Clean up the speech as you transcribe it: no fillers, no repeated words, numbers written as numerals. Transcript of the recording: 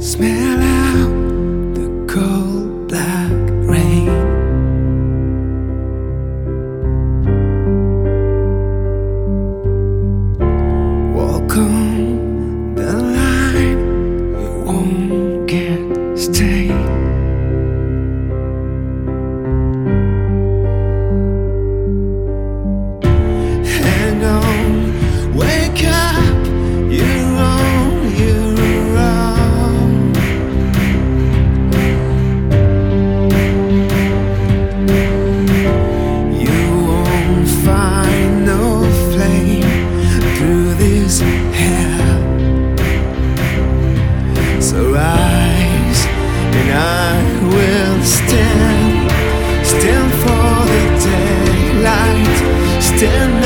Smell out the cold black rain. Walk on the line, you won't get stained. Hang on, wake up, you're on your own. You won't find no flame through this hell. So rise and I will stand for the daylight. Stand